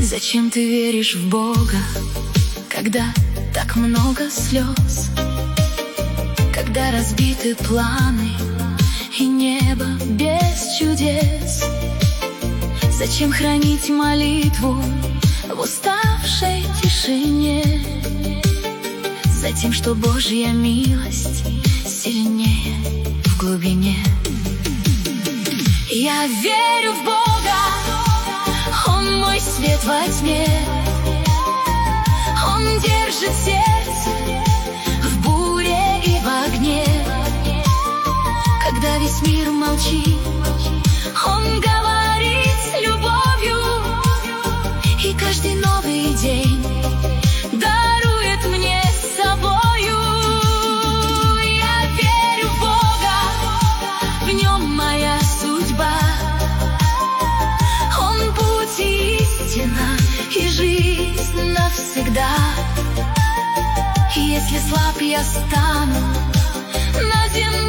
Зачем ты веришь в Бога, когда так много слез? Когда разбиты планы и небо без чудес? Зачем хранить молитву в уставшей тишине? Затем, что Божья милость сильнее в глубине. Я верю в Бога, Он мой свет во тьме. Он держит сердце в буре и в огне. Когда весь мир молчит, Он говорит с любовью, и каждый новый день дарует мне с собою. Я верю в Бога, в Нем моя судьба. Он путь и истина, и жизнь навсегда. Если слаб я стану на земле,